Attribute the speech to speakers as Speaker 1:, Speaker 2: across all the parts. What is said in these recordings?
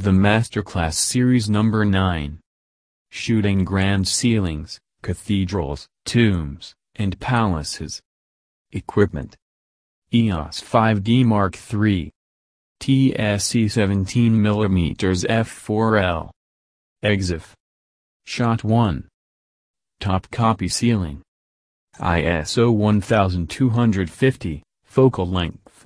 Speaker 1: The Masterclass Series Number 9. Shooting grand ceilings, cathedrals, tombs, and palaces. Equipment: EOS 5D Mark III. TSC 17mm f4L. EXIF. Shot 1. Top copy ceiling. ISO 1250, focal length,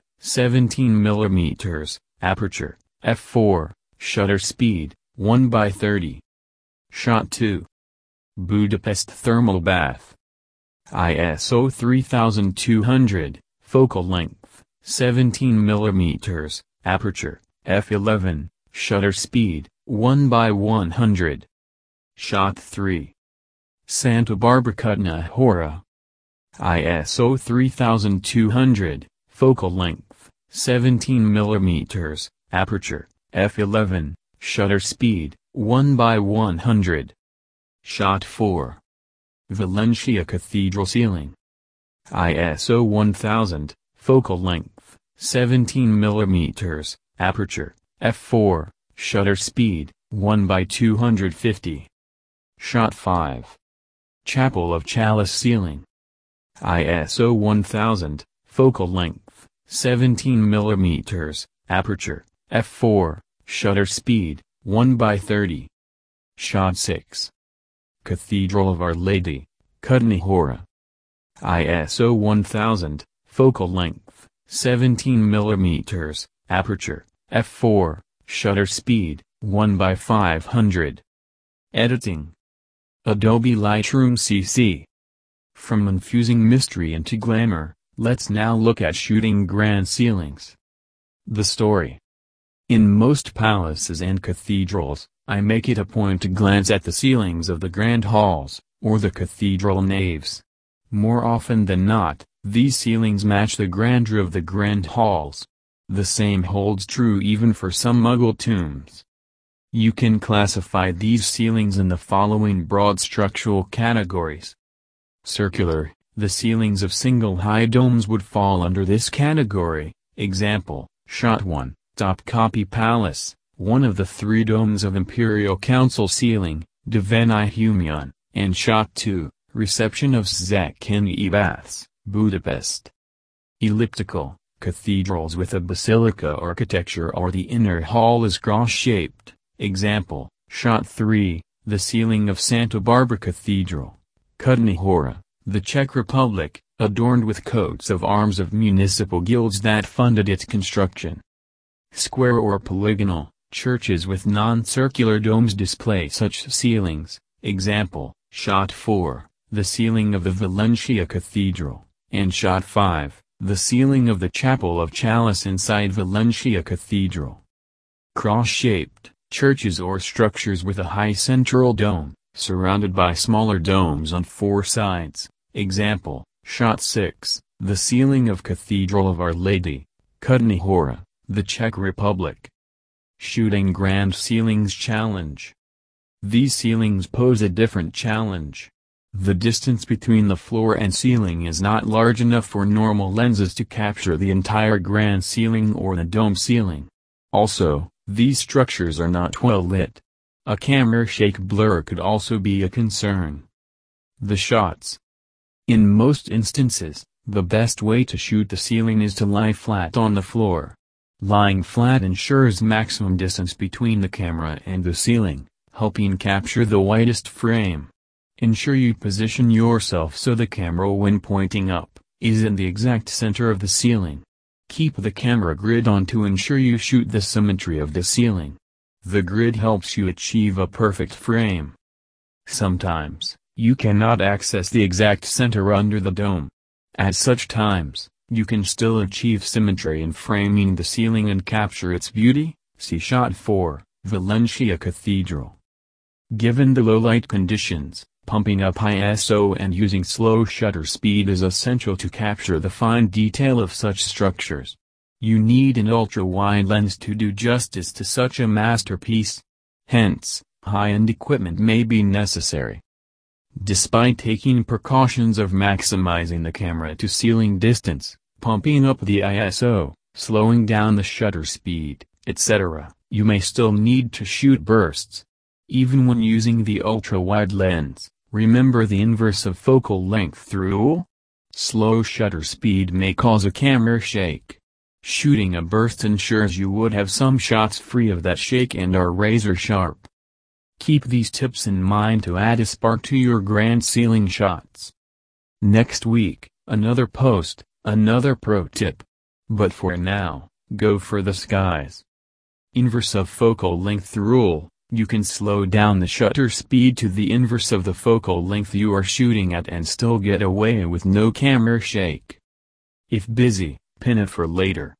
Speaker 1: 17mm, aperture, f4, shutter speed, 1/30. Shot 2. Budapest thermal bath. ISO 3200, focal length, 17mm, aperture, f11, shutter speed, 1/100. Shot 3. Santa Barbara Kutna Hora. ISO 3200, focal length, 17mm, aperture, f11, shutter speed, 1/100. Shot 4. Valencia Cathedral ceiling. ISO 1000, focal length, 17mm, aperture, f4, shutter speed, 1/250. Shot 5. Chapel of Chalice ceiling. ISO 1000, focal length, 17mm, aperture, f4, shutter speed, 1/30. Shot 6. Cathedral of Our Lady, Kutna Hora. ISO 1000, focal length, 17mm, aperture, f4, shutter speed, 1/500. Editing: Adobe Lightroom CC. From infusing mystery into glamour, let's now look at shooting grand ceilings. The story. In most palaces and cathedrals, I make it a point to glance at the ceilings of the grand halls, or the cathedral naves. More often than not, these ceilings match the grandeur of the grand halls. The same holds true even for some Mughal tombs. You can classify these ceilings in the following broad structural categories. Circular: the ceilings of single high domes would fall under this category. Example, Shot 1, Top Copy Palace, one of the 3 domes of Imperial Council ceiling, Divan-i-Humayun, and Shot 2, Reception of Székely Baths, Budapest. Elliptical: cathedrals with a basilica architecture or the inner hall is cross-shaped. Example, Shot 3, the ceiling of Santa Barbara Cathedral, Kutna Hora, the Czech Republic, adorned with coats of arms of municipal guilds that funded its construction. Square or polygonal: churches with non-circular domes display such ceilings. Example, Shot 4, the ceiling of the Valencia Cathedral, and Shot 5, the ceiling of the Chapel of Chalice inside Valencia Cathedral. Cross-shaped: churches or structures with a high central dome, surrounded by smaller domes on 4 sides. Example, Shot 6, the ceiling of Cathedral of Our Lady, Kutna Hora, the Czech Republic. Shooting grand ceilings challenge. These ceilings pose a different challenge. The distance between the floor and ceiling is not large enough for normal lenses to capture the entire grand ceiling or the dome ceiling. Also, these structures are not well lit. A camera shake blur could also be a concern. The shots. In most instances, the best way to shoot the ceiling is to lie flat on the floor. Lying flat ensures maximum distance between the camera and the ceiling, helping capture the widest frame. Ensure you position yourself so the camera, when pointing up, is in the exact center of the ceiling. Keep the camera grid on to ensure you shoot the symmetry of the ceiling. The grid helps you achieve a perfect frame. Sometimes, you cannot access the exact center under the dome. At such times, you can still achieve symmetry in framing the ceiling and capture its beauty. See Shot 4, Valencia Cathedral. Given the low light conditions, pumping up ISO and using slow shutter speed is essential to capture the fine detail of such structures. You need an ultra-wide lens to do justice to such a masterpiece. Hence, high-end equipment may be necessary. Despite taking precautions of maximizing the camera to ceiling distance, pumping up the ISO, slowing down the shutter speed, etc., you may still need to shoot bursts. Even when using the ultra-wide lens, remember the inverse of focal length rule? Slow shutter speed may cause a camera shake. Shooting a burst ensures you would have some shots free of that shake and are razor sharp. Keep these tips in mind to add a spark to your grand ceiling shots. Next week, another post, another pro tip. But for now, go for the skies. Inverse of focal length rule. You can slow down the shutter speed to the inverse of the focal length you are shooting at and still get away with no camera shake. If busy, pin it for later.